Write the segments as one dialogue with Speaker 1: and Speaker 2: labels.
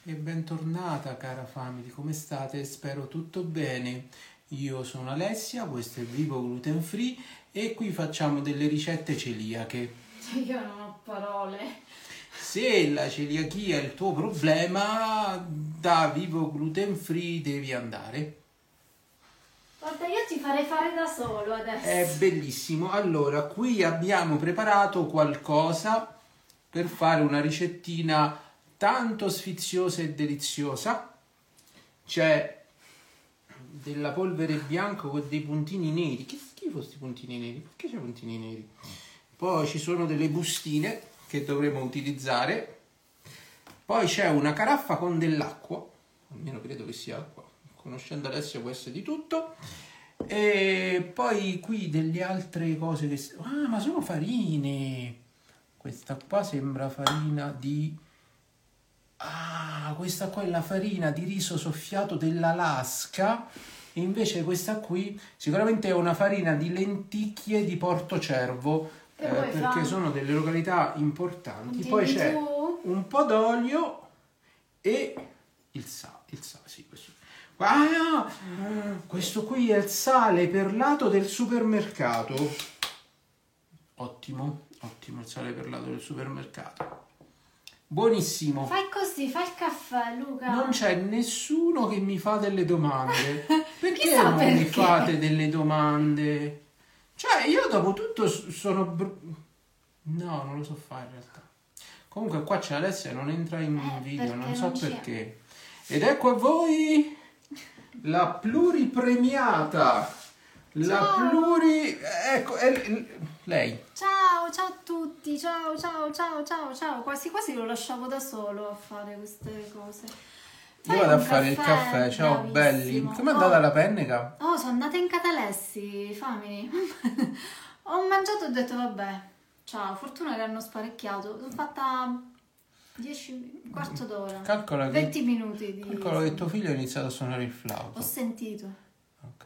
Speaker 1: E bentornata cara family, come state? Spero tutto bene. Io sono Alessia, questo è Vivo Gluten Free e qui facciamo delle ricette celiache.
Speaker 2: Io non ho parole.
Speaker 1: Se la celiachia è il tuo problema, da Vivo Gluten Free devi andare.
Speaker 2: Guarda, io ti farei fare da solo adesso.
Speaker 1: È bellissimo. Allora, qui abbiamo preparato qualcosa per fare una ricettina tanto sfiziosa e deliziosa. C'è della polvere bianca con dei puntini neri. Che schifo sti puntini neri. Perché c'è puntini neri? Poi ci sono delle bustine che dovremo utilizzare. Poi c'è una caraffa con dell'acqua. Almeno credo che sia acqua. Conoscendo Alessio può essere di tutto. E poi qui delle altre cose che... Ah, ma sono farine. Questa qua sembra farina di... Ah, questa qua è la farina di riso soffiato dell'Alaska. E invece questa qui sicuramente è una farina di lenticchie di Portocervo. Perché sono delle località importanti. Poi c'è un po' d'olio e il sale. Sì, questo. Ah, questo qui è il sale perlato del supermercato. Ottimo, il sale perlato del supermercato. Buonissimo.
Speaker 2: Fai così, fai il caffè, Luca.
Speaker 1: Non c'è nessuno che mi fa delle domande. Perché
Speaker 2: Chissà
Speaker 1: non
Speaker 2: perché.
Speaker 1: mi fate delle domande? Cioè, io dopo tutto sono... No, non lo so fare in realtà. Comunque qua c'è Alessia, non entra in video, non so perché. Ed ecco a voi la pluripremiata.
Speaker 2: Ciao.
Speaker 1: Ecco, lei.
Speaker 2: Ciao a tutti, ciao. Quasi lo lasciavo da solo a fare queste cose.
Speaker 1: Io vado a fare il caffè, ciao belli. Come è andata la penneca?
Speaker 2: Oh, sono andata in Catalessi, fammi. Ho mangiato e ho detto vabbè, ciao, fortuna che hanno sparecchiato. L'ho fatta 10, un quarto d'ora,
Speaker 1: Calcola
Speaker 2: 20 minuti di...
Speaker 1: Calcola che tuo figlio ha iniziato a suonare il flauto.
Speaker 2: Ho sentito.
Speaker 1: Ok.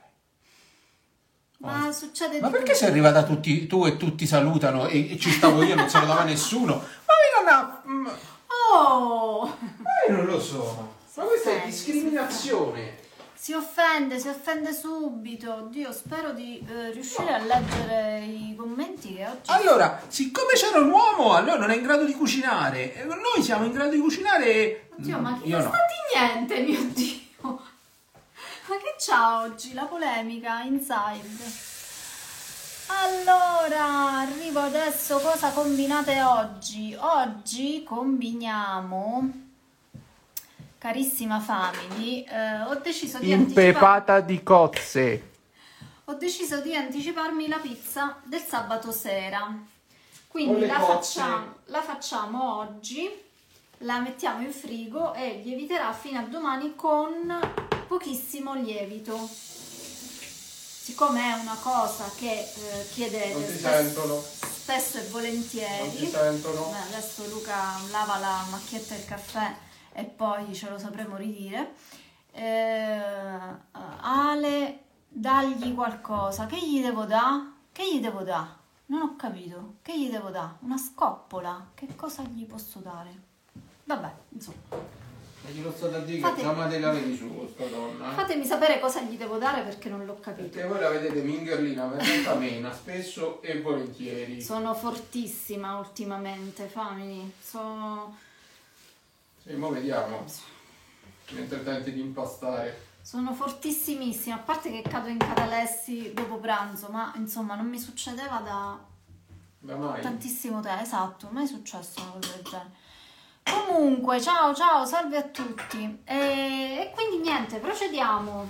Speaker 2: Ma succede
Speaker 1: Ma
Speaker 2: di
Speaker 1: perché
Speaker 2: tutto.
Speaker 1: sei arrivata tutti, tu e tutti salutano e ci stavo io, non salutava nessuno? Ma io non ha...
Speaker 2: Oh!
Speaker 1: Ma io non lo so. Ma questa è discriminazione.
Speaker 2: Si offende subito. Oddio, spero di riuscire a leggere i commenti che oggi...
Speaker 1: Allora, siccome c'era un uomo, allora non è in grado di cucinare. E noi siamo in grado di cucinare.
Speaker 2: Oddio, ma chi
Speaker 1: io
Speaker 2: fa
Speaker 1: no.
Speaker 2: sta di niente, mio Dio! Ma che c'ha oggi? La polemica, inside. Allora, arrivo adesso. Cosa combinate oggi? Oggi combiniamo, carissima family, ho deciso di
Speaker 1: di cozze.
Speaker 2: Ho deciso di anticiparmi la pizza del sabato sera.
Speaker 1: Con
Speaker 2: Quindi
Speaker 1: le
Speaker 2: la facciamo oggi, la mettiamo in frigo e lieviterà fino a domani con pochissimo lievito. Siccome è una cosa che chiedete spesso e volentieri.
Speaker 1: Non ti sentono.
Speaker 2: Beh, adesso Luca lava la macchietta del caffè e poi ce lo sapremo ridire. Ale, dagli qualcosa. Che gli devo dare? Non ho capito. Che gli devo dare? Una scoppola? Che cosa gli posso dare? Vabbè, insomma.
Speaker 1: E glielo sto da dire che già me la vedi su questa donna.
Speaker 2: Fatemi sapere cosa gli devo dare perché non l'ho capito.
Speaker 1: Perché voi la vedete mingerlina veramente mena, spesso e volentieri.
Speaker 2: Sono fortissima ultimamente, family.
Speaker 1: Sì, mo vediamo. Mentre tenti di impastare.
Speaker 2: Sono fortissimissima, a parte che cado in catalessi dopo pranzo, ma insomma non mi succedeva da
Speaker 1: mai.
Speaker 2: tantissimo tempo, esatto, mai è successo una cosa del genere. Comunque, ciao, salve a tutti. E quindi niente, procediamo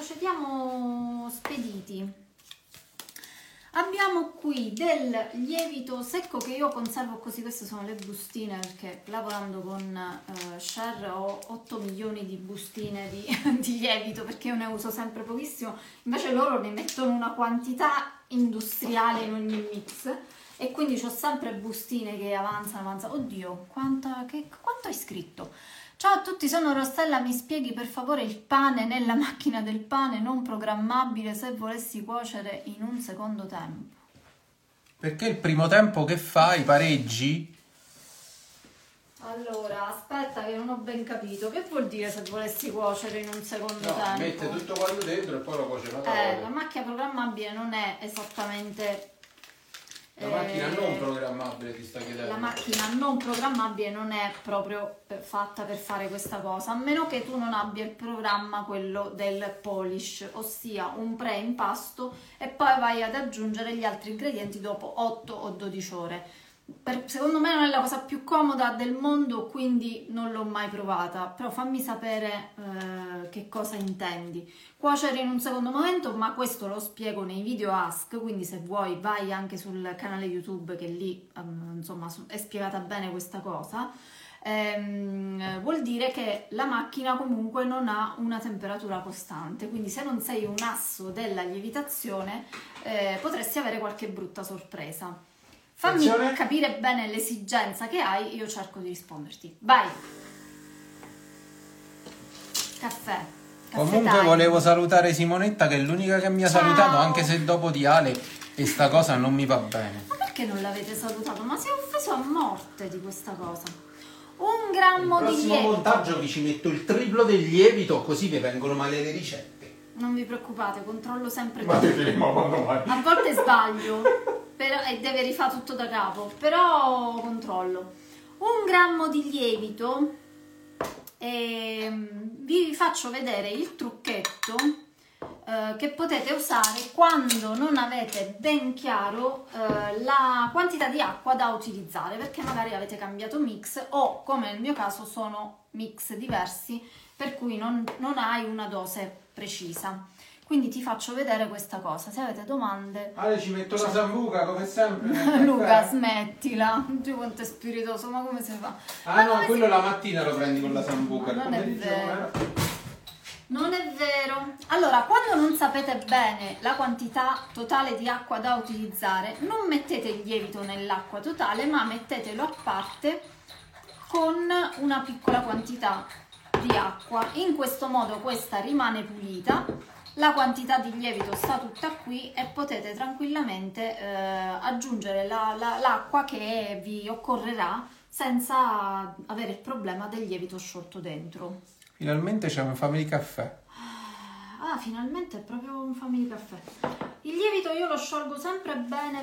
Speaker 2: spediti. Abbiamo qui del lievito secco che io conservo così, queste sono le bustine perché lavorando con Cher ho 8 milioni di bustine di lievito perché io ne uso sempre pochissimo, invece loro ne mettono una quantità industriale in ogni mix e quindi ho sempre bustine che avanzano. Oddio, quanto hai scritto? Ciao a tutti, sono Rossella, mi spieghi per favore il pane nella macchina del pane non programmabile se volessi cuocere in un secondo tempo?
Speaker 1: Perché il primo tempo che fai, pareggi?
Speaker 2: Allora, aspetta che non ho ben capito. Che vuol dire se volessi cuocere in un secondo
Speaker 1: No,
Speaker 2: tempo?
Speaker 1: mette tutto quanto dentro e poi lo cuoce una
Speaker 2: La macchina programmabile non è esattamente...
Speaker 1: La macchina non programmabile ti sta chiedendo.
Speaker 2: La macchina non programmabile non è proprio fatta per fare questa cosa, a meno che tu non abbia il programma, quello del polish, ossia un pre-impasto e poi vai ad aggiungere gli altri ingredienti dopo 8 o 12 ore. Secondo me non è la cosa più comoda del mondo, quindi non l'ho mai provata, però fammi sapere che cosa intendi. Cuocere in un secondo momento, ma questo lo spiego nei video Ask, quindi se vuoi vai anche sul canale YouTube che lì insomma è spiegata bene questa cosa. Vuol dire che la macchina comunque non ha una temperatura costante, quindi se non sei un asso della lievitazione potresti avere qualche brutta sorpresa. Fammi capire bene l'esigenza che hai, io cerco di risponderti. Vai! Caffè.
Speaker 1: Comunque
Speaker 2: time.
Speaker 1: volevo salutare Simonetta, che è l'unica che mi ha salutato, anche se dopo di Ale, e sta cosa non mi va bene.
Speaker 2: Ma perché non l'avete salutato? Ma si è offeso a morte di questa cosa. 1 grammo di lievito.
Speaker 1: Al prossimo montaggio vi ci metto il triplo del lievito, così vi vengono male le ricette.
Speaker 2: Non vi preoccupate, controllo sempre
Speaker 1: Ma
Speaker 2: tutto.
Speaker 1: vedremo quando mai.
Speaker 2: A volte sbaglio e deve rifare tutto da capo, però controllo. 1 grammo di lievito, vi faccio vedere il trucchetto che potete usare quando non avete ben chiaro la quantità di acqua da utilizzare, perché magari avete cambiato mix o, come nel mio caso, sono mix diversi, per cui non hai una dose precisa. Quindi ti faccio vedere questa cosa. Se avete domande...
Speaker 1: Ale, ci metto la sambuca come sempre.
Speaker 2: Luca, smettila. Tu quanto è spiritoso, ma come si fa?
Speaker 1: Ah no, quello la mattina lo prendi con la sambuca.
Speaker 2: Non è vero. Non è vero. Allora, quando non sapete bene la quantità totale di acqua da utilizzare, non mettete il lievito nell'acqua totale, ma mettetelo a parte con una piccola quantità di acqua. In questo modo questa rimane pulita. La quantità di lievito sta tutta qui e potete tranquillamente aggiungere l'acqua che vi occorrerà senza avere il problema del lievito sciolto dentro.
Speaker 1: Finalmente c'è un family caffè.
Speaker 2: Ah, finalmente è proprio un family caffè. Il lievito io lo sciolgo sempre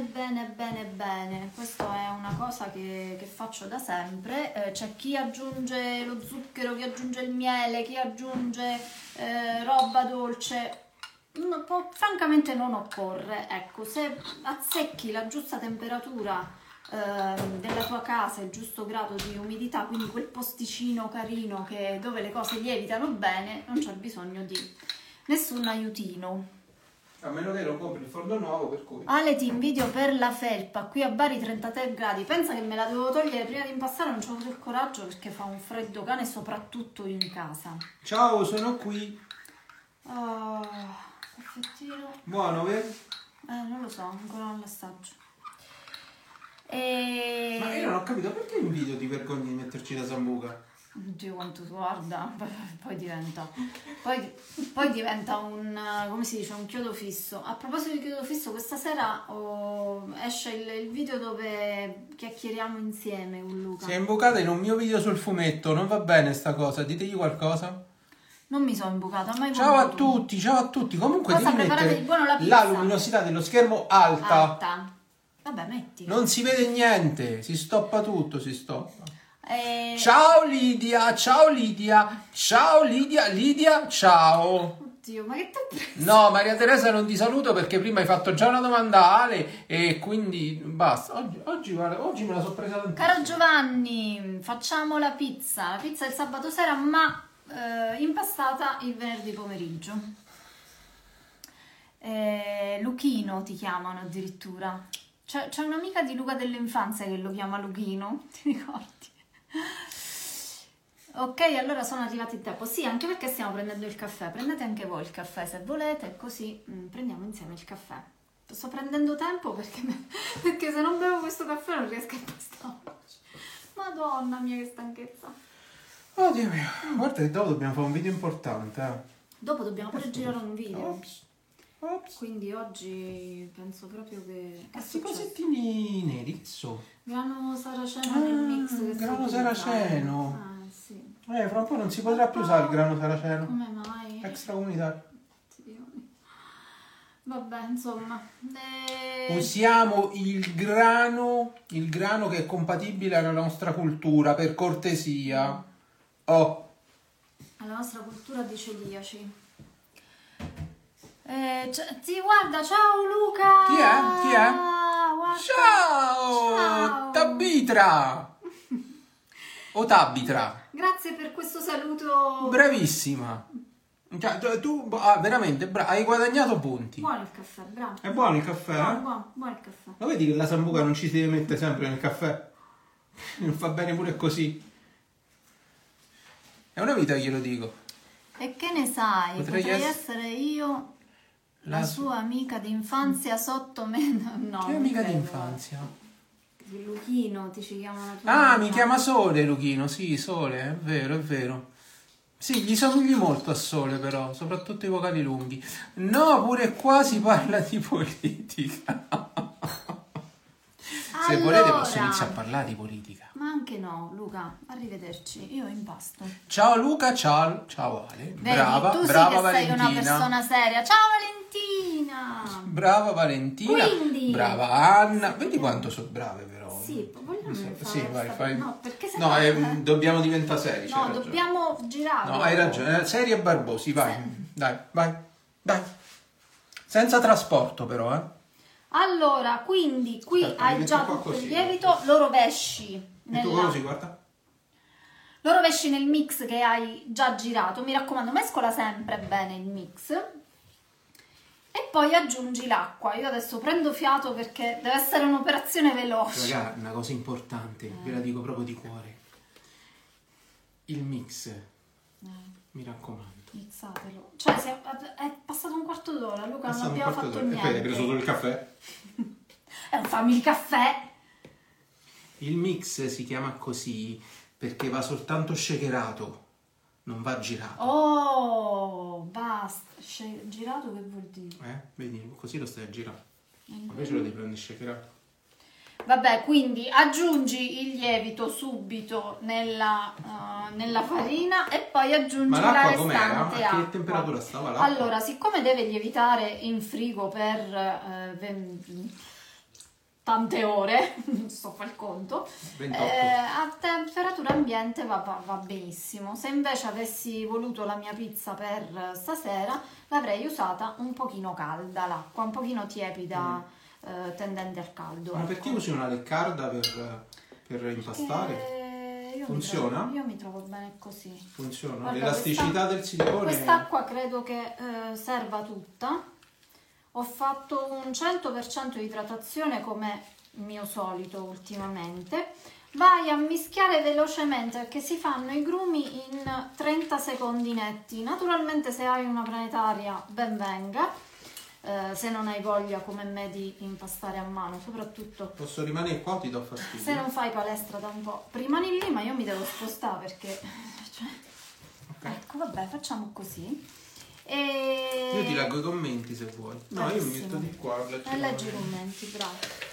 Speaker 2: bene. Questa è una cosa che faccio da sempre. C'è chi aggiunge lo zucchero, chi aggiunge il miele, chi aggiunge roba dolce. Francamente non occorre. Ecco, se azzecchi la giusta temperatura della tua casa, il giusto grado di umidità, quindi quel posticino carino dove le cose lievitano bene, non c'è bisogno di nessun aiutino.
Speaker 1: A meno che non compri il forno nuovo, per cui.
Speaker 2: Ale, ti invidio per la felpa, qui a Bari 33 gradi, pensa che me la dovevo togliere prima di impastare, non c'ho avuto il coraggio perché fa un freddo cane, soprattutto in casa.
Speaker 1: Ciao, sono qui.
Speaker 2: Oh, caffettino.
Speaker 1: Buono, vero?
Speaker 2: Non lo so, ancora non l'assaggio.
Speaker 1: Ma io non ho capito, perché in video ti vergogni di metterci la sambuca?
Speaker 2: Oddio quanto guarda, poi diventa un, come si dice, un chiodo fisso. A proposito di chiodo fisso, questa sera esce il video dove chiacchieriamo insieme con Luca.
Speaker 1: Si è imbucata in un mio video sul fumetto, non va bene sta cosa, ditegli qualcosa.
Speaker 2: Non mi sono imbucata, mai
Speaker 1: ciao a tutti. Comunque
Speaker 2: cosa,
Speaker 1: devi mettere
Speaker 2: la
Speaker 1: luminosità dello schermo alta.
Speaker 2: Vabbè, metti.
Speaker 1: Non si vede niente, si stoppa tutto, Ciao Lidia, ciao.
Speaker 2: Oddio, ma che t'ho preso?
Speaker 1: No, Maria Teresa non ti saluto perché prima hai fatto già una domanda a Ale e quindi basta. Oggi me la sono presa tantissimo.
Speaker 2: Caro Giovanni, facciamo la pizza il sabato sera, ma impastata il venerdì pomeriggio. Luchino ti chiamano addirittura. C'è un'amica di Luca dell'infanzia che lo chiama Luchino, ti ricordi? Ok, allora sono arrivati in tempo. Sì, anche perché stiamo prendendo il caffè. Prendete anche voi il caffè se volete, così prendiamo insieme il caffè. Sto prendendo tempo perché se non bevo questo caffè non riesco a impastare. Madonna mia, che stanchezza.
Speaker 1: Oddio mio, guarda che dopo dobbiamo fare un video importante.
Speaker 2: Dopo dobbiamo pure girare un video.
Speaker 1: Ops.
Speaker 2: Quindi oggi penso proprio che...
Speaker 1: Questi cosettini neri, so.
Speaker 2: Grano saraceno nel mix che
Speaker 1: grano saraceno.
Speaker 2: Sì.
Speaker 1: Fra un po' non si potrà più usare il grano saraceno.
Speaker 2: Come mai?
Speaker 1: Extracomunitario.
Speaker 2: Vabbè, insomma.
Speaker 1: Usiamo il grano che è compatibile alla nostra cultura, per cortesia. Oh.
Speaker 2: Alla nostra cultura di celiaci. Sì, guarda, ciao Luca!
Speaker 1: Chi è?
Speaker 2: Guarda.
Speaker 1: Ciao! Tabitra! O Tabitra?
Speaker 2: Grazie per questo saluto.
Speaker 1: Bravissima! Cioè, tu veramente hai guadagnato punti.
Speaker 2: Buono il caffè, bravo.
Speaker 1: È buono il caffè, eh?
Speaker 2: Buono il caffè.
Speaker 1: Lo vedi che la sambuca non ci si deve mettere sempre nel caffè? Non fa bene pure così. È una vita, glielo dico.
Speaker 2: E che ne sai? Potrei essere io la sua amica d'infanzia sotto me. No,
Speaker 1: che amica d'infanzia?
Speaker 2: Luchino, ti ci chiama la tua amica.
Speaker 1: Mi chiama Sole Luchino, sì, Sole, è vero, è vero. Sì, gli somigli molto a Sole però, soprattutto i vocali lunghi. No, pure qua si parla di politica. Se volete posso iniziare a parlare di politica.
Speaker 2: Ma anche no, Luca, arrivederci, io impasto.
Speaker 1: Ciao Luca, ciao Ale.
Speaker 2: Vedi,
Speaker 1: brava,
Speaker 2: tu
Speaker 1: brava
Speaker 2: sì che
Speaker 1: Valentina.
Speaker 2: sei una persona seria. Ciao Valentina.
Speaker 1: Brava Valentina.
Speaker 2: Quindi,
Speaker 1: brava Anna. Vedi quanto sono brave però.
Speaker 2: Sì, vogliamo fare.
Speaker 1: Sì, vai.
Speaker 2: No, perché se
Speaker 1: no, dobbiamo diventare seri.
Speaker 2: No, dobbiamo girare.
Speaker 1: No, hai ragione, seri e barbosi, vai. Dai, vai. Senza trasporto però,
Speaker 2: Allora, quindi qui
Speaker 1: Aspetta,
Speaker 2: hai già tutto il lievito, lo rovesci.
Speaker 1: Tu così, guarda.
Speaker 2: Lo rovesci nel mix che hai già girato. Mi raccomando, mescola sempre bene il mix. E poi aggiungi l'acqua. Io adesso prendo fiato perché deve essere un'operazione veloce.
Speaker 1: Raga, una cosa importante, ve la dico proprio di cuore. Il mix, mi raccomando.
Speaker 2: Mixatelo. Cioè, è passato un quarto d'ora, Luca, non abbiamo fatto niente.
Speaker 1: E poi hai preso solo il caffè?
Speaker 2: Fammi il caffè.
Speaker 1: Il mix si chiama così perché va soltanto shakerato, non va girato.
Speaker 2: Oh, basta. Girato che vuol dire?
Speaker 1: Vedi, così lo stai a girare. Invece lo devi prendere shakerato.
Speaker 2: Vabbè, quindi aggiungi il lievito subito nella farina e poi aggiungi la restante acqua.
Speaker 1: A che temperatura stava l'acqua?
Speaker 2: Allora, siccome deve lievitare in frigo per tante ore, non so fare il conto,
Speaker 1: 28.
Speaker 2: A temperatura ambiente va benissimo. Se invece avessi voluto la mia pizza per stasera, l'avrei usata un pochino calda l'acqua, un pochino tiepida. Tendente al caldo.
Speaker 1: Ma perché usi una leccarda per impastare? Funziona?
Speaker 2: Io mi trovo bene così.
Speaker 1: Funziona?
Speaker 2: Guarda,
Speaker 1: L'elasticità del silicone?
Speaker 2: Quest'acqua credo che serva tutta. Ho fatto un 100% di idratazione come mio solito ultimamente. Vai a mischiare velocemente perché si fanno i grumi in 30 secondi netti. Naturalmente se hai una planetaria ben venga. Se non hai voglia come me di impastare a mano, soprattutto
Speaker 1: posso rimanere qua o ti do fastidio?
Speaker 2: Se non fai palestra da un po', rimani lì, ma io mi devo spostare perché
Speaker 1: okay.
Speaker 2: Ecco, vabbè, facciamo così.
Speaker 1: Io ti leggo i commenti se vuoi. No,
Speaker 2: bravissimo.
Speaker 1: Io mi metto di qua.
Speaker 2: Leggi i commenti, bravo.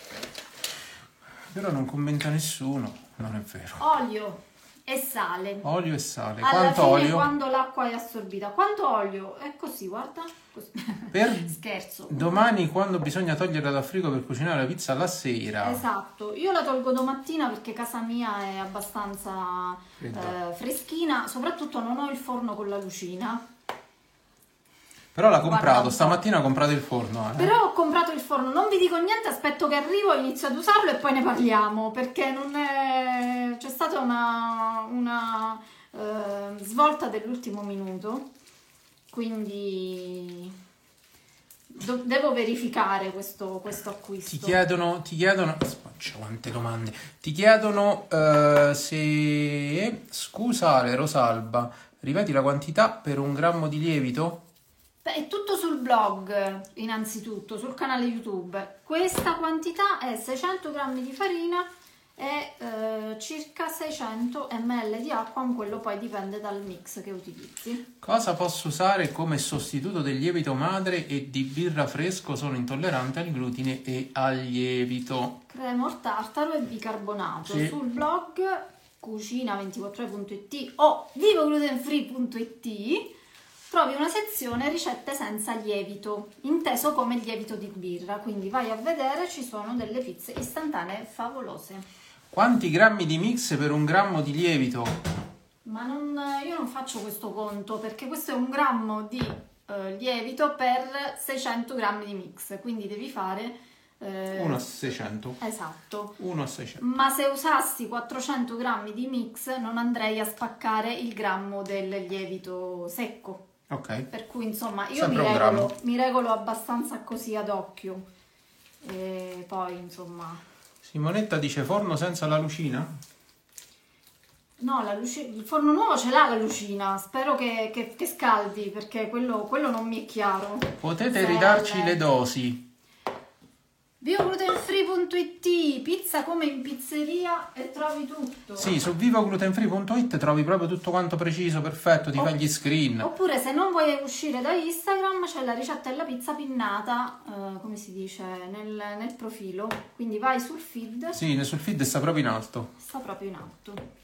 Speaker 1: Però non commenta nessuno, non è vero.
Speaker 2: Olio e sale.
Speaker 1: Olio e sale.
Speaker 2: Alla
Speaker 1: Quanto
Speaker 2: fine,
Speaker 1: olio?
Speaker 2: quando l'acqua è assorbita. Quanto olio? È così, guarda. Così. Scherzo.
Speaker 1: Domani quando bisogna toglierla dal frigo per cucinare la pizza la sera.
Speaker 2: Esatto. Io la tolgo domattina perché casa mia è abbastanza freschina. Soprattutto non ho il forno con la lucina.
Speaker 1: Però l'ha comprato, stamattina ho comprato il forno.
Speaker 2: Però ho comprato il forno, non vi dico niente, aspetto che arrivo, inizio ad usarlo e poi ne parliamo, perché non è... c'è stata una svolta dell'ultimo minuto, quindi devo verificare questo acquisto.
Speaker 1: Ti chiedono, quante domande, ti chiedono se, scusa Ale Rosalba, ripeti la quantità per 1 grammo di lievito?
Speaker 2: Beh, è tutto sul blog, innanzitutto, sul canale YouTube. Questa quantità è 600 grammi di farina e circa 600 ml di acqua, quello poi dipende dal mix che utilizzi.
Speaker 1: Cosa posso usare come sostituto del lievito madre e di birra fresco? Sono intollerante al glutine e al lievito.
Speaker 2: Cremor tartaro e bicarbonato.
Speaker 1: Sì.
Speaker 2: Sul blog cucina24ore.it o vivoglutenfree.it trovi una sezione ricette senza lievito, inteso come lievito di birra, quindi vai a vedere, ci sono delle pizze istantanee favolose.
Speaker 1: Quanti grammi di mix per 1 grammo di lievito?
Speaker 2: Ma io non faccio questo conto, perché questo è 1 grammo di lievito per 600 grammi di mix, quindi devi fare
Speaker 1: 1 a 600.
Speaker 2: esatto.
Speaker 1: 1 a 600.
Speaker 2: Ma se usassi 400 grammi di mix non andrei a spaccare il grammo del lievito secco.
Speaker 1: Ok.
Speaker 2: Per cui insomma io
Speaker 1: Sempre 1 grammo.
Speaker 2: mi regolo abbastanza così ad occhio. E poi insomma...
Speaker 1: Simonetta dice forno senza la lucina?
Speaker 2: No, il forno nuovo ce l'ha la lucina, spero che scaldi, perché quello non mi è chiaro.
Speaker 1: Potete ridarci le dosi.
Speaker 2: Vivoglutenfree.it, pizza come in pizzeria e trovi tutto.
Speaker 1: Sì, su vivoglutenfree.it trovi proprio tutto quanto preciso, perfetto, ti fai gli screen.
Speaker 2: Oppure se non vuoi uscire da Instagram c'è la ricetta della pizza pinnata, come si dice, nel profilo. Quindi vai sul feed.
Speaker 1: Sì, sul feed sta proprio in alto.
Speaker 2: Sta proprio in alto.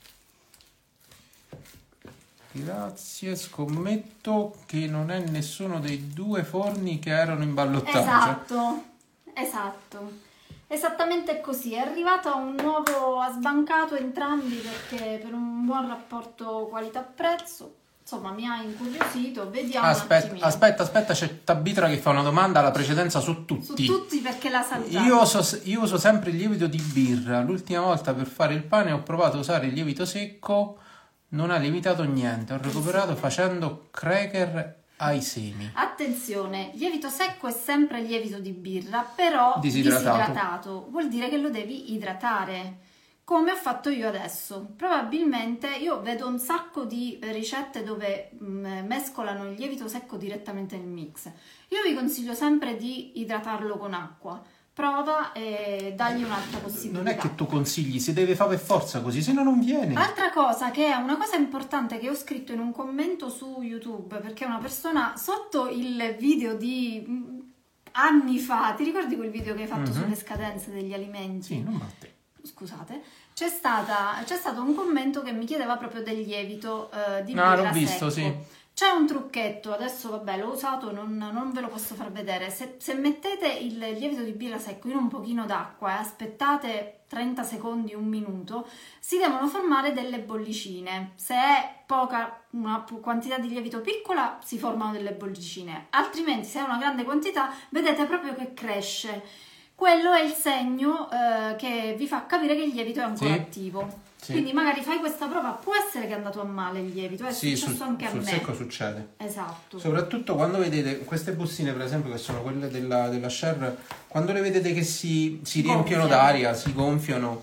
Speaker 1: Grazie, scommetto che non è nessuno dei 2 forni che erano in ballottaggio.
Speaker 2: Esatto, esattamente così. È arrivato un nuovo, ha sbancato entrambi perché per un buon rapporto qualità-prezzo, insomma mi ha incuriosito. Vediamo
Speaker 1: Aspetta, c'è Tabitra che fa una domanda alla precedenza su tutti.
Speaker 2: Su tutti, perché la salutiamo.
Speaker 1: Io uso sempre il lievito di birra. L'ultima volta per fare il pane ho provato a usare il lievito secco, non ha lievitato niente. Ho recuperato facendo cracker ai semi.
Speaker 2: Attenzione, lievito secco è sempre lievito di birra, però disidratato. Vuol dire che lo devi idratare, come ho fatto io adesso. Probabilmente io vedo un sacco di ricette dove mescolano il lievito secco direttamente nel mix. Io vi consiglio sempre di idratarlo con acqua. Prova e dagli un'altra possibilità.
Speaker 1: Non è che tu consigli, si deve fare per forza così, se no non viene.
Speaker 2: Altra cosa, che è una cosa importante che ho scritto in un commento su YouTube, perché una persona sotto il video di anni fa, ti ricordi quel video che hai fatto sulle scadenze degli alimenti?
Speaker 1: Sì, non batte.
Speaker 2: Scusate, c'è stato un commento che mi chiedeva proprio del lievito di
Speaker 1: birra
Speaker 2: birra
Speaker 1: l'ho visto,
Speaker 2: secco.
Speaker 1: sì.
Speaker 2: C'è un trucchetto, adesso vabbè l'ho usato, non ve lo posso far vedere. Se mettete il lievito di birra secco in un pochino d'acqua e aspettate 30 secondi, 1 minuto, si devono formare delle bollicine. Se è una quantità di lievito piccola si formano delle bollicine, altrimenti se è una grande quantità vedete proprio che cresce. Quello è il segno che vi fa capire che il lievito è ancora attivo. Sì. Quindi magari fai questa prova, può essere che è andato a male il lievito, è successo anche a me.
Speaker 1: Sul secco succede.
Speaker 2: Esatto.
Speaker 1: Soprattutto quando vedete queste bustine, per esempio, che sono quelle della Share, quando le vedete che si riempiono d'aria, si gonfiano,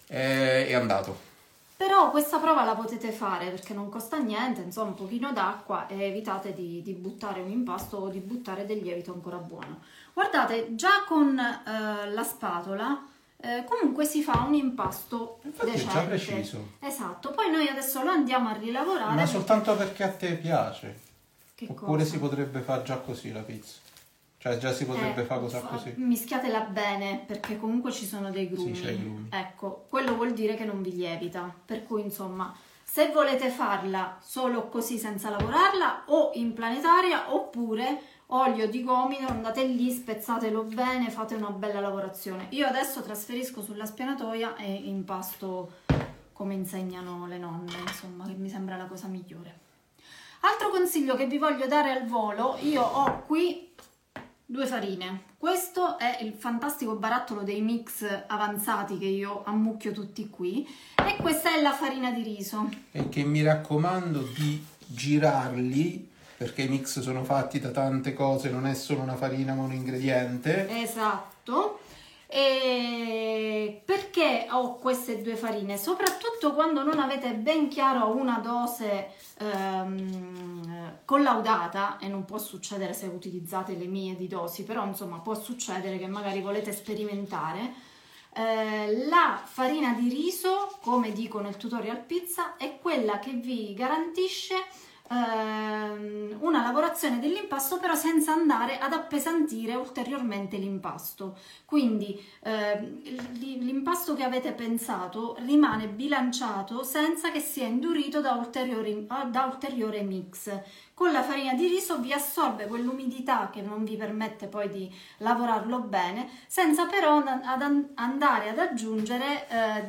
Speaker 1: è andato.
Speaker 2: Però questa prova la potete fare perché non costa niente, insomma un pochino d'acqua, e evitate di buttare un impasto o di buttare del lievito ancora buono. Guardate, già con la spatola comunque si fa un impasto decente.
Speaker 1: Già preciso.
Speaker 2: Esatto, poi noi adesso lo andiamo a rilavorare.
Speaker 1: Ma soltanto perché a te piace.
Speaker 2: Che
Speaker 1: oppure
Speaker 2: cosa?
Speaker 1: Si potrebbe fare già così la pizza. Cioè già si potrebbe fare così.
Speaker 2: Mischiatela bene perché comunque ci sono dei grumi.
Speaker 1: Sì, c'è i grumi.
Speaker 2: Ecco, quello vuol dire che non vi lievita. Per cui insomma, se volete farla solo così senza lavorarla, o in planetaria, oppure olio di gomito, andate lì, spezzatelo bene, fate una bella lavorazione. Io adesso trasferisco sulla spianatoia e impasto come insegnano le nonne, insomma, che mi sembra la cosa migliore. Altro consiglio che vi voglio dare al volo, io ho qui 2 farine. Questo è il fantastico barattolo dei mix avanzati che io ammucchio tutti qui, e questa è la farina di riso.
Speaker 1: E che mi raccomando di girarli, perché i mix sono fatti da tante cose, non è solo una farina ma un ingrediente.
Speaker 2: Esatto. E perché ho queste 2 farine? Soprattutto quando non avete ben chiaro una dose collaudata, e non può succedere se utilizzate le mie di dosi, però insomma può succedere che magari volete sperimentare. La farina di riso, come dico nel tutorial pizza, è quella che vi garantisce una lavorazione dell'impasto, però senza andare ad appesantire ulteriormente l'impasto. Quindi l'impasto che avete pensato rimane bilanciato senza che sia indurito da ulteriore mix. Con la farina di riso vi assorbe quell'umidità che non vi permette poi di lavorarlo bene, senza però andare ad aggiungere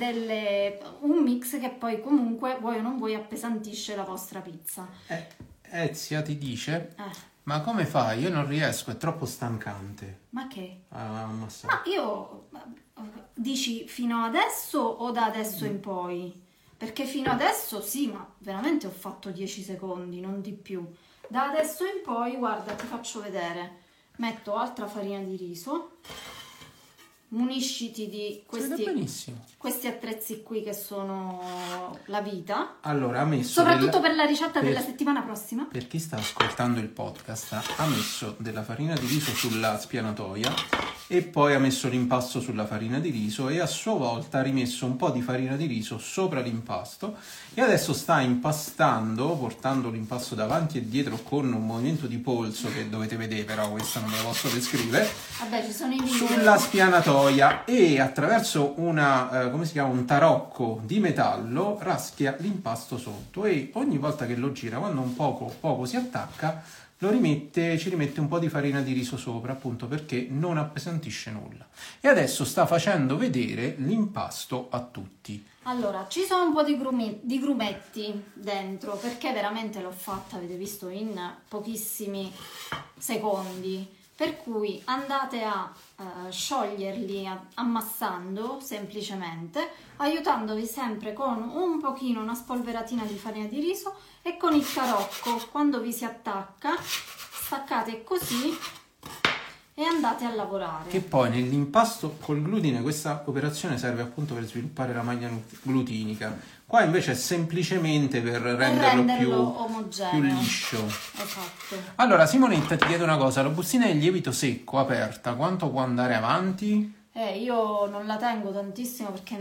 Speaker 2: un mix che poi comunque vuoi o non vuoi appesantisce la vostra pizza.
Speaker 1: Ezia ti dice, ma come fai? Io non riesco, è troppo stancante.
Speaker 2: Ma che?
Speaker 1: Ma
Speaker 2: io dici fino adesso o da adesso in poi? Perché fino adesso sì, ma veramente ho fatto 10 secondi, non di più. Da adesso in poi, guarda, ti faccio vedere. Metto altra farina di riso, munisciti di questi attrezzi qui che sono la vita.
Speaker 1: Allora, ha messo
Speaker 2: soprattutto per la ricetta della settimana prossima.
Speaker 1: Per chi sta ascoltando il podcast, ha messo della farina di riso sulla spianatoia e poi ha messo l'impasto sulla farina di riso e a sua volta ha rimesso un po' di farina di riso sopra l'impasto e adesso sta impastando, portando l'impasto davanti e dietro con un movimento di polso che dovete vedere, però questo non ve lo posso descrivere.
Speaker 2: Vabbè, ci sono i video.
Speaker 1: Sulla spianatoia e attraverso un tarocco di metallo raschia l'impasto sotto e ogni volta che lo gira, quando un poco si attacca, ci rimette un po' di farina di riso sopra, appunto perché non appesantisce nulla. E adesso sta facendo vedere l'impasto a tutti.
Speaker 2: Allora, ci sono un po' di grumetti dentro, perché veramente l'ho fatta, avete visto, in pochissimi secondi. Per cui andate a scioglierli ammassando semplicemente, aiutandovi sempre con una spolveratina di farina di riso e con il tarocco. Quando vi si attacca, staccate così e andate a lavorare.
Speaker 1: Che poi nell'impasto col glutine questa operazione serve appunto per sviluppare la maglia glutinica. Qua invece è semplicemente per renderlo più
Speaker 2: omogeneo,
Speaker 1: più liscio.
Speaker 2: Esatto.
Speaker 1: Allora Simonetta, ti chiedo una cosa, la bustina di lievito secco aperta, quanto può andare avanti?
Speaker 2: Io non la tengo tantissimo perché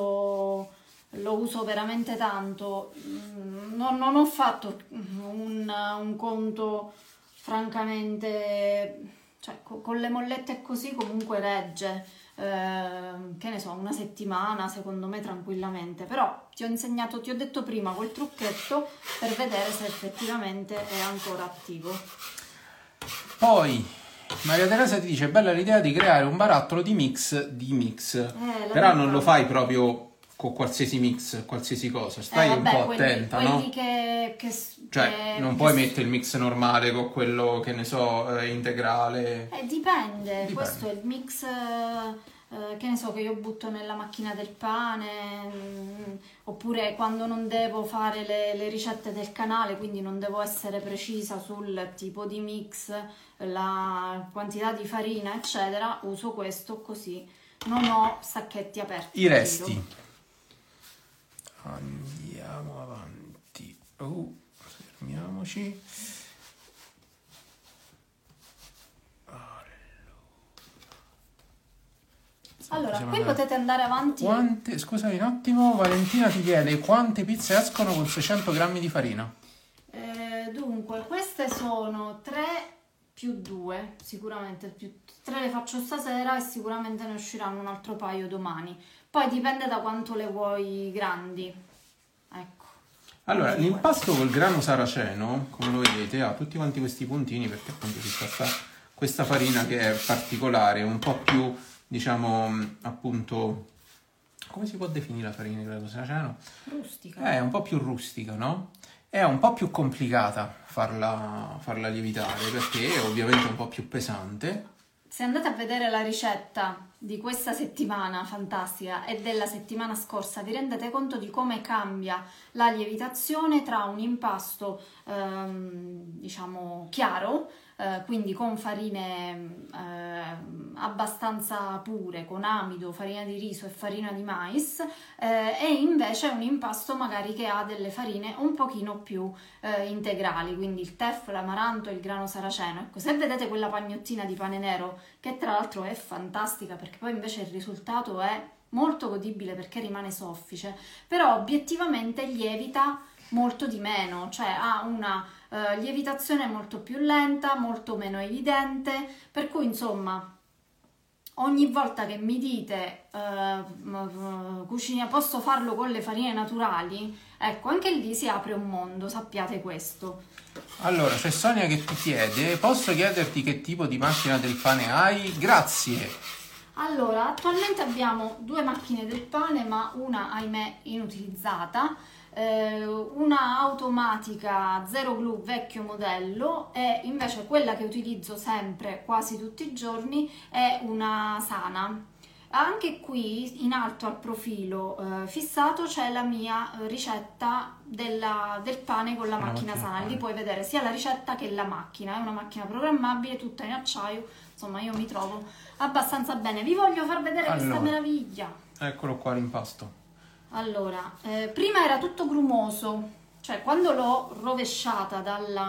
Speaker 2: lo uso veramente tanto. Non ho fatto un conto, francamente, cioè con le mollette così comunque regge, che ne so, una settimana secondo me tranquillamente, però ti ho detto prima quel trucchetto per vedere se effettivamente è ancora attivo.
Speaker 1: Poi Maria Teresa ti dice bella l'idea di creare un barattolo di mix, però non lo fai proprio con qualsiasi mix, qualsiasi cosa, stai un po' attenta,
Speaker 2: quelli
Speaker 1: no?
Speaker 2: Cioè,
Speaker 1: non puoi mettere il mix normale con quello, che ne so, integrale.
Speaker 2: Dipende, questo è il mix, che ne so, che io butto nella macchina del pane, oppure quando non devo fare le ricette del canale, quindi non devo essere precisa sul tipo di mix, la quantità di farina, eccetera, uso questo così, non ho sacchetti aperti.
Speaker 1: I resti. Andiamo avanti. Fermiamoci.
Speaker 2: Allora, qui potete andare avanti.
Speaker 1: Scusami un attimo, Valentina ti chiede quante pizze escono con 600 grammi di farina?
Speaker 2: Dunque, queste sono 3 più 2, sicuramente 3 le faccio stasera e sicuramente ne usciranno un altro paio domani. Poi dipende da quanto le vuoi grandi. Ecco.
Speaker 1: Allora, l'impasto col grano saraceno, come lo vedete, ha tutti quanti questi puntini perché appunto ci sta questa farina che è particolare, un po' più, diciamo, appunto, come si può definire la farina di grano saraceno?
Speaker 2: Rustica.
Speaker 1: È un po' più rustica, no? È un po' più complicata farla lievitare perché è ovviamente un po' più pesante.
Speaker 2: Se andate a vedere la ricetta di questa settimana fantastica e della settimana scorsa, vi rendete conto di come cambia la lievitazione tra un impasto diciamo chiaro, quindi con farine abbastanza pure, con amido, farina di riso e farina di mais, e invece un impasto magari che ha delle farine un pochino più integrali, quindi il teff, l'amaranto e il grano saraceno. Ecco, se vedete quella pagnottina di pane nero, che tra l'altro è fantastica perché perché poi invece il risultato è molto godibile perché rimane soffice, però obiettivamente lievita molto di meno, cioè ha una lievitazione molto più lenta, molto meno evidente, per cui insomma ogni volta che mi dite cucina, posso farlo con le farine naturali, ecco, anche lì si apre un mondo, sappiate questo.
Speaker 1: Allora, c'è Sonia che ti chiede: posso chiederti che tipo di macchina del pane hai? Grazie.
Speaker 2: Allora, attualmente abbiamo 2 macchine del pane, ma una, ahimè, inutilizzata, una automatica zero glue vecchio modello, e invece quella che utilizzo sempre, quasi tutti i giorni, è una Sana. Anche qui in alto al profilo fissato c'è la mia ricetta del pane con la macchina Sana. Lì puoi vedere sia la ricetta che la macchina, è una macchina programmabile, tutta in acciaio, insomma io mi trovo abbastanza bene. Vi voglio far vedere questa meraviglia.
Speaker 1: Eccolo qua l'impasto.
Speaker 2: Allora, prima era tutto grumoso, cioè quando l'ho rovesciata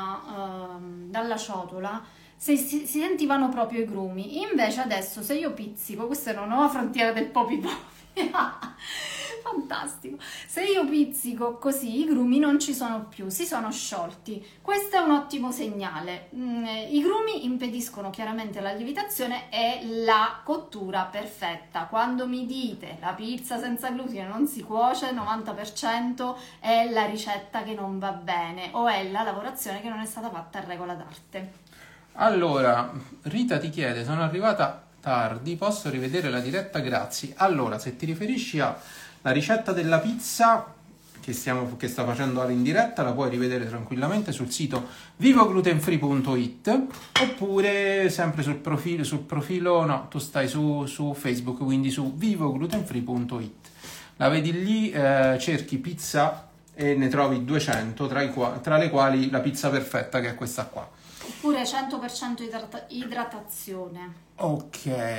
Speaker 2: dalla ciotola si sentivano proprio i grumi. Invece adesso se io pizzico, questa è una nuova frontiera del popi popi, fantastico, se io pizzico così i grumi non ci sono più, si sono sciolti. Questo è un ottimo segnale. I grumi impediscono chiaramente la lievitazione e la cottura perfetta. Quando mi dite la pizza senza glutine non si cuoce, 90% è la ricetta che non va bene o è la lavorazione che non è stata fatta a regola d'arte.
Speaker 1: Allora, Rita ti chiede: sono arrivata tardi, posso rivedere la diretta? Grazie. Allora, se ti riferisci alla ricetta della pizza che sta facendo Ale in diretta, la puoi rivedere tranquillamente sul sito vivoglutenfree.it, oppure sempre sul profilo, no, tu stai su Facebook, quindi su vivoglutenfree.it. La vedi lì, cerchi pizza e ne trovi 200, tra le quali la pizza perfetta, che è questa qua.
Speaker 2: Oppure 100% idratazione.
Speaker 1: Ok,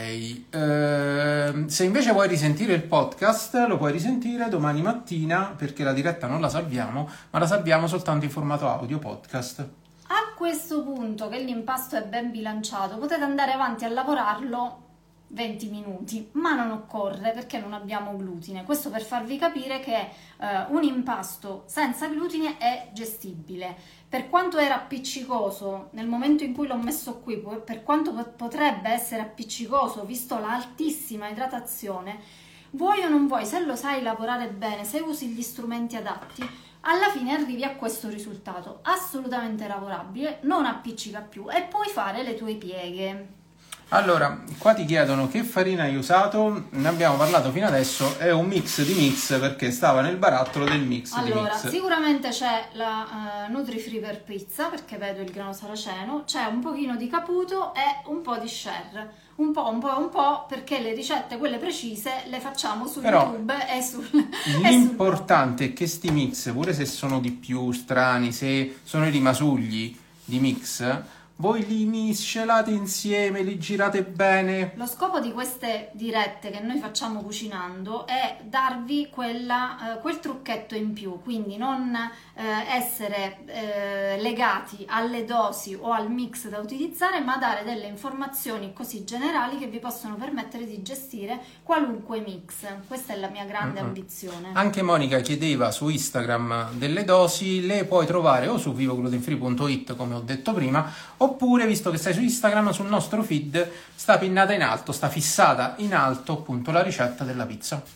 Speaker 1: se invece vuoi risentire il podcast, lo puoi risentire domani mattina, perché la diretta non la salviamo, ma la salviamo soltanto in formato audio podcast.
Speaker 2: A questo punto che l'impasto è ben bilanciato, potete andare avanti a lavorarlo 20 minuti, ma non occorre perché non abbiamo glutine. Questo per farvi capire che un impasto senza glutine è gestibile. Per quanto era appiccicoso nel momento in cui l'ho messo qui, per quanto potrebbe essere appiccicoso visto l'altissima idratazione, vuoi o non vuoi, se lo sai lavorare bene, se usi gli strumenti adatti, alla fine arrivi a questo risultato assolutamente lavorabile, non appiccica più e puoi fare le tue pieghe.
Speaker 1: Allora, qua ti chiedono che farina hai usato, ne abbiamo parlato fino adesso, è un mix di mix perché stava nel barattolo del mix di mix.
Speaker 2: Allora, sicuramente c'è la Nutri-Free per pizza, perché vedo il grano saraceno, c'è un pochino di Caputo e un po' di Share, un po', perché le ricette, quelle precise, le facciamo su YouTube e sul
Speaker 1: l'importante è che sti mix, pure se sono di più strani, se sono i rimasugli di mix, voi li miscelate insieme, li girate bene.
Speaker 2: Lo scopo di queste dirette che noi facciamo cucinando è darvi quel trucchetto in più, quindi non essere legati alle dosi o al mix da utilizzare, ma dare delle informazioni così generali che vi possono permettere di gestire qualunque mix. Questa è la mia grande ambizione.
Speaker 1: Anche Monica chiedeva su Instagram delle dosi, le puoi trovare o su vivoglutenfree.it come ho detto prima, oppure, visto che stai su Instagram, sul nostro feed sta pinnata in alto, sta fissata in alto appunto la ricetta della pizza.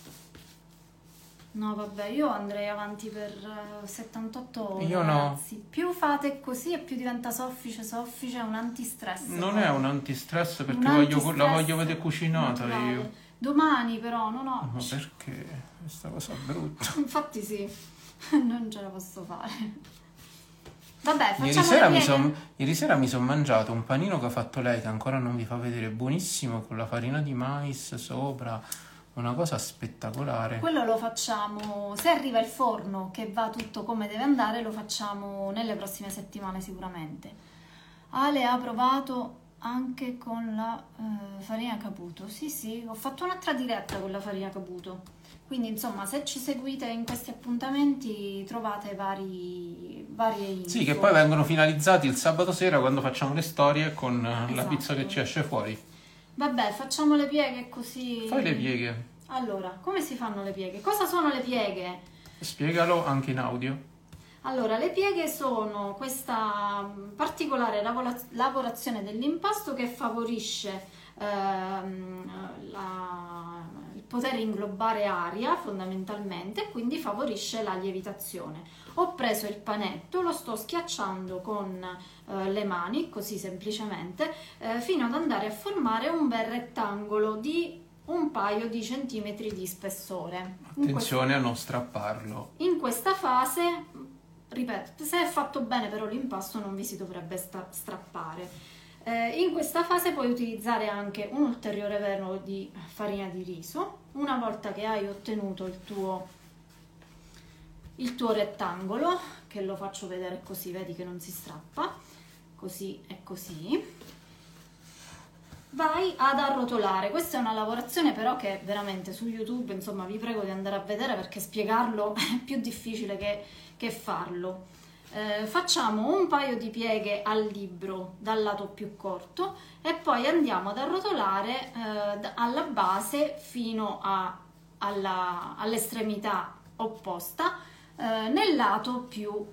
Speaker 2: No, vabbè, io andrei avanti per 78 ore.
Speaker 1: Io no.
Speaker 2: Ragazzi. Più fate così e più diventa soffice, è un antistress.
Speaker 1: Non è un antistress perché la voglio vedere cucinata io.
Speaker 2: Domani però, no.
Speaker 1: Ma perché? Questa cosa è brutta.
Speaker 2: Infatti sì, non ce la posso fare. Vabbè,
Speaker 1: Ieri sera mi sono mangiato un panino che ha fatto lei, che ancora non vi fa vedere, buonissimo, con la farina di mais sopra, una cosa spettacolare.
Speaker 2: Quello lo facciamo, se arriva il forno che va tutto come deve andare, lo facciamo nelle prossime settimane sicuramente. Ale ha provato anche con la farina Caputo. Sì, ho fatto un'altra diretta con la farina Caputo. Quindi insomma, se ci seguite in questi appuntamenti trovate varie info.
Speaker 1: Sì, che poi vengono finalizzati il sabato sera quando facciamo le storie con la
Speaker 2: Esatto.
Speaker 1: pizza che ci esce fuori.
Speaker 2: Vabbè, facciamo le pieghe così.
Speaker 1: Fai le pieghe.
Speaker 2: Allora, come si fanno le pieghe? Cosa sono le pieghe?
Speaker 1: Spiegalo anche in audio.
Speaker 2: Allora, le pieghe sono questa particolare lavorazione dell'impasto che favorisce il poter inglobare aria fondamentalmente e quindi favorisce la lievitazione. Ho preso il panetto, lo sto schiacciando con le mani, così semplicemente, fino ad andare a formare un bel rettangolo di un paio di centimetri di spessore.
Speaker 1: Attenzione a non strapparlo.
Speaker 2: In questa fase, ripeto, se è fatto bene però l'impasto non vi si dovrebbe strappare. In questa fase puoi utilizzare anche un ulteriore velo di farina di riso. Una volta che hai ottenuto il tuo rettangolo, che lo faccio vedere così, vedi che non si strappa, così e così, vai ad arrotolare. Questa è una lavorazione però che veramente su YouTube, insomma, vi prego di andare a vedere perché spiegarlo è più difficile che farlo. Facciamo un paio di pieghe al libro dal lato più corto e poi andiamo ad arrotolare alla base fino all'estremità opposta nel lato più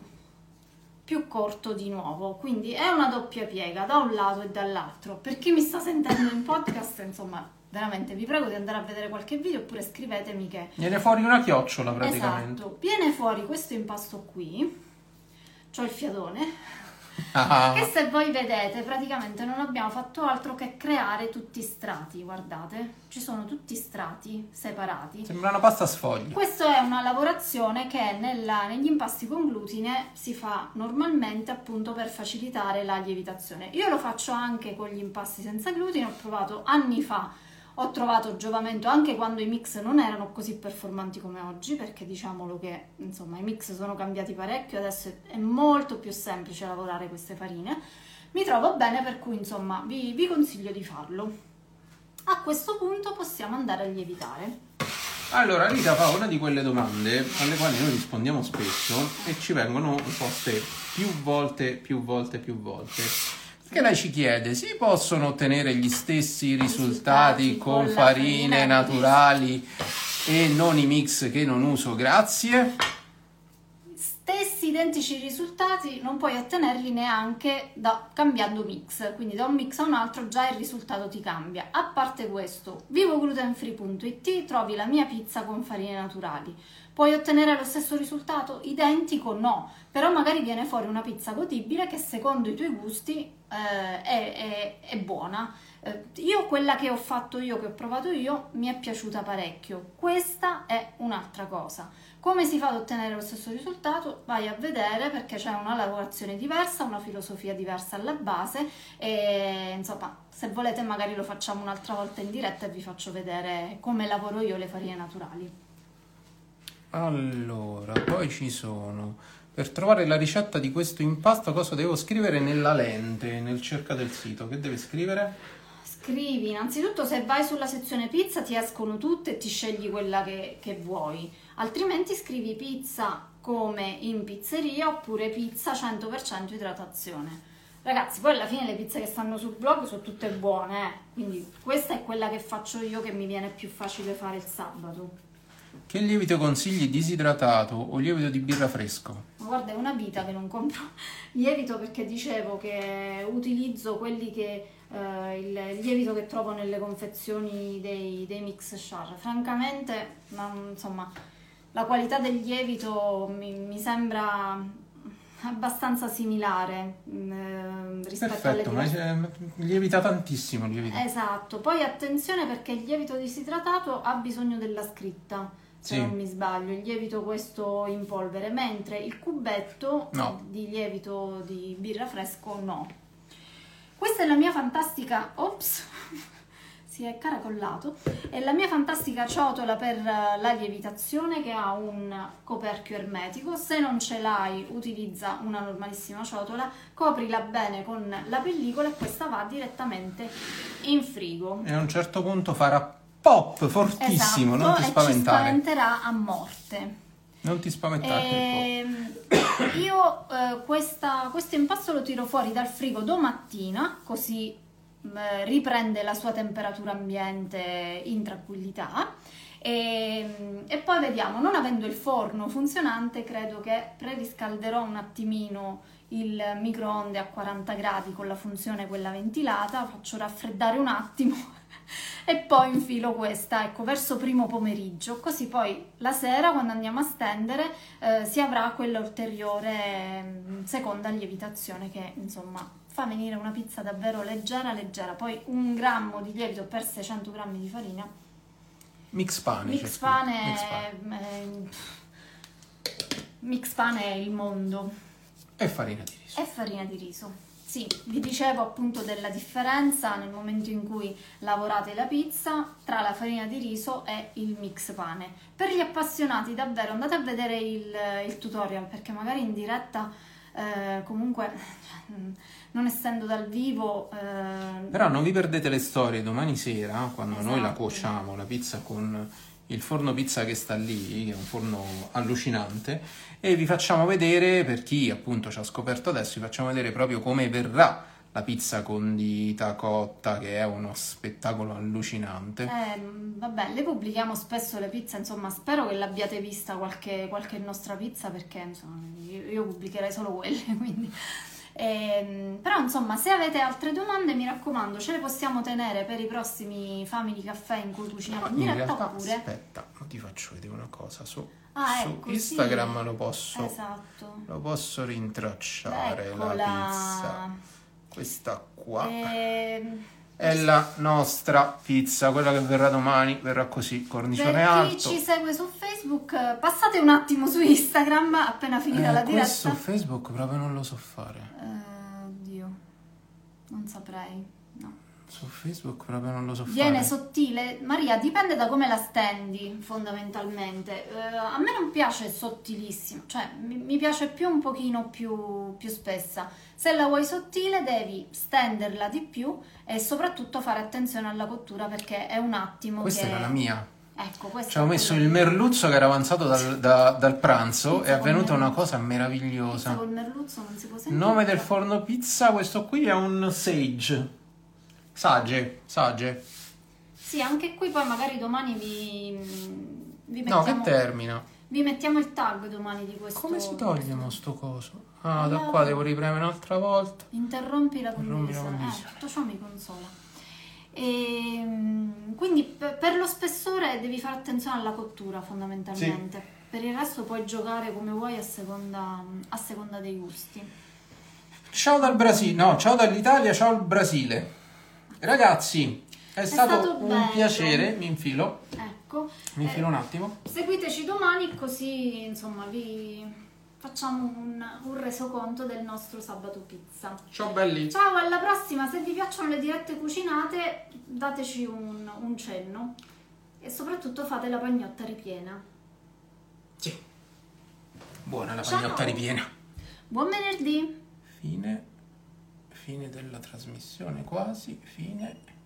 Speaker 2: corto di nuovo, quindi è una doppia piega da un lato e dall'altro. Per chi mi sta sentendo in podcast, insomma, veramente vi prego di andare a vedere qualche video oppure scrivetemi che
Speaker 1: viene fuori una chiocciola praticamente.
Speaker 2: Esatto, viene fuori questo impasto qui, c'ho il fiatone, che se voi vedete praticamente non abbiamo fatto altro che creare tutti strati, guardate, ci sono tutti strati separati.
Speaker 1: Sembra una pasta sfoglia.
Speaker 2: Questa è una lavorazione che negli impasti con glutine si fa normalmente appunto per facilitare la lievitazione. Io lo faccio anche con gli impasti senza glutine, ho provato anni fa, ho trovato giovamento anche quando i mix non erano così performanti come oggi, perché diciamolo che insomma i mix sono cambiati parecchio, adesso è molto più semplice lavorare queste farine, mi trovo bene, per cui insomma vi consiglio di farlo. A questo punto possiamo andare a lievitare.
Speaker 1: Allora Rita fa una di quelle domande alle quali noi rispondiamo spesso e ci vengono poste più volte. Che lei ci chiede: si possono ottenere gli stessi risultati con farine naturali e non i mix che non uso? Grazie.
Speaker 2: Stessi identici risultati non puoi ottenerli neanche cambiando mix, quindi da un mix a un altro già il risultato ti cambia. A parte questo, vivoglutenfree.it trovi la mia pizza con farine naturali. Puoi ottenere lo stesso risultato? Identico? No, però magari viene fuori una pizza godibile che secondo i tuoi gusti è buona. Io quella che ho fatto io, che ho provato io, mi è piaciuta parecchio. Questa è un'altra cosa. Come si fa ad ottenere lo stesso risultato? Vai a vedere, perché c'è una lavorazione diversa, una filosofia diversa alla base e insomma, se volete magari lo facciamo un'altra volta in diretta e vi faccio vedere come lavoro io le farine naturali.
Speaker 1: Allora, poi ci sono: per trovare la ricetta di questo impasto cosa devo scrivere nella lente, nel cerca del sito? Che deve scrivere?
Speaker 2: Scrivi, innanzitutto se vai sulla sezione pizza ti escono tutte e ti scegli quella che vuoi, altrimenti scrivi pizza come in pizzeria oppure pizza 100% idratazione. Ragazzi, poi alla fine le pizze che stanno sul blog sono tutte buone, quindi questa è quella che faccio io, che mi viene più facile fare il sabato.
Speaker 1: Che lievito consigli, disidratato o lievito di birra fresco?
Speaker 2: Ma guarda, è una vita che non compro lievito, perché dicevo che utilizzo quelli che il lievito che trovo nelle confezioni dei mix char. Francamente, insomma, la qualità del lievito mi sembra abbastanza similare rispetto
Speaker 1: Perfetto, ma lievita tantissimo il lievito.
Speaker 2: Esatto, poi attenzione perché il lievito disidratato ha bisogno della scritta, se non mi sbaglio, il lievito questo in polvere, mentre il cubetto di lievito di birra fresco no. Questa è la mia fantastica, ops, si è caracollato, è la mia fantastica ciotola per la lievitazione che ha un coperchio ermetico. Se non ce l'hai, utilizza una normalissima ciotola, coprila bene con la pellicola e questa va direttamente in frigo.
Speaker 1: E a un certo punto farà pop fortissimo,
Speaker 2: esatto,
Speaker 1: non ti spaventare.
Speaker 2: Ci spaventerà a morte.
Speaker 1: Non ti spaventare.
Speaker 2: Io questo impasto lo tiro fuori dal frigo domattina, così riprende la sua temperatura ambiente in tranquillità. E poi vediamo, non avendo il forno funzionante, credo che preriscalderò un attimino il microonde a 40 gradi con la funzione quella ventilata, faccio raffreddare un attimo e poi infilo questa, ecco, verso primo pomeriggio, così poi la sera quando andiamo a stendere si avrà quella ulteriore seconda lievitazione che insomma fa venire una pizza davvero leggera leggera. Poi 1 grammo di lievito per 600 grammi di farina.
Speaker 1: Mix pane.
Speaker 2: Mix pane è il mondo.
Speaker 1: E farina di riso.
Speaker 2: E farina di riso. Sì, vi dicevo appunto della differenza nel momento in cui lavorate la pizza tra la farina di riso e il mix pane. Per gli appassionati davvero andate a vedere il tutorial, perché magari in diretta comunque non essendo dal vivo
Speaker 1: però non vi perdete le storie domani sera quando noi la
Speaker 2: Esatto.
Speaker 1: cuociamo la pizza con il forno pizza che sta lì, che è un forno allucinante, e vi facciamo vedere, per chi appunto ci ha scoperto adesso, vi facciamo vedere proprio come verrà la pizza condita cotta, che è uno spettacolo allucinante.
Speaker 2: Vabbè, le pubblichiamo spesso le pizze, insomma spero che l'abbiate vista qualche nostra pizza, perché insomma io pubblicherei solo quelle, quindi però insomma se avete altre domande mi raccomando ce le possiamo tenere per i prossimi Family Caffè in cui cuciniamo in diretta,
Speaker 1: realtà,
Speaker 2: oppure
Speaker 1: aspetta, ti faccio vedere una cosa su
Speaker 2: ecco,
Speaker 1: Instagram
Speaker 2: sì.
Speaker 1: lo posso rintracciare.
Speaker 2: Eccola.
Speaker 1: La pizza, questa qua è
Speaker 2: Per
Speaker 1: la nostra pizza, quella che verrà domani, verrà così, cornicione
Speaker 2: chi
Speaker 1: alto.
Speaker 2: ci segue su Facebook, passate un attimo su Instagram appena finita la diretta.
Speaker 1: Questo su Facebook proprio non lo so fare.
Speaker 2: Oddio, non saprei, no.
Speaker 1: Su Facebook proprio non lo so
Speaker 2: Viene
Speaker 1: fare.
Speaker 2: sottile, Maria, dipende da come la stendi fondamentalmente. A me non piace sottilissimo, cioè mi piace più un pochino più spessa. Se la vuoi sottile devi stenderla di più e soprattutto fare attenzione alla cottura, perché è un attimo
Speaker 1: Questa era la mia.
Speaker 2: Ecco, questa
Speaker 1: Ci avevo
Speaker 2: è
Speaker 1: messo
Speaker 2: quella-
Speaker 1: il merluzzo che era avanzato dal pranzo,
Speaker 2: Pizza
Speaker 1: è avvenuta
Speaker 2: col
Speaker 1: una
Speaker 2: merluzzo.
Speaker 1: cosa
Speaker 2: Pizza
Speaker 1: meravigliosa.
Speaker 2: col merluzzo non si può sentire.
Speaker 1: Nome del forno pizza, questo qui è un Sage.
Speaker 2: Sì, anche qui poi magari domani vi
Speaker 1: No, che
Speaker 2: mettiamo,
Speaker 1: termina.
Speaker 2: vi mettiamo il tag domani di questo.
Speaker 1: Come si toglie mo sto coso? Ah, da
Speaker 2: Allora-
Speaker 1: qua devo ripremere un'altra volta.
Speaker 2: Interrompi la
Speaker 1: Interrompi la
Speaker 2: condivisione.
Speaker 1: condivisione.
Speaker 2: Tutto ciò mi consola. Quindi per lo spessore devi fare attenzione alla cottura fondamentalmente. Per il resto puoi giocare come vuoi a seconda dei gusti.
Speaker 1: Ciao dal Brasile, no, ciao dall'Italia, ciao al Brasile. Ragazzi, è stato un
Speaker 2: bello.
Speaker 1: piacere, mi infilo
Speaker 2: Ecco.
Speaker 1: un attimo.
Speaker 2: Seguiteci domani così insomma vi facciamo un resoconto del nostro sabato pizza.
Speaker 1: Ciao belli.
Speaker 2: Ciao, alla prossima. Se vi piacciono le dirette cucinate dateci un cenno e soprattutto fate la pagnotta ripiena.
Speaker 1: Sì. Buona la
Speaker 2: Ciao.
Speaker 1: pagnotta ripiena.
Speaker 2: Buon venerdì!
Speaker 1: Fine della trasmissione, quasi, fine.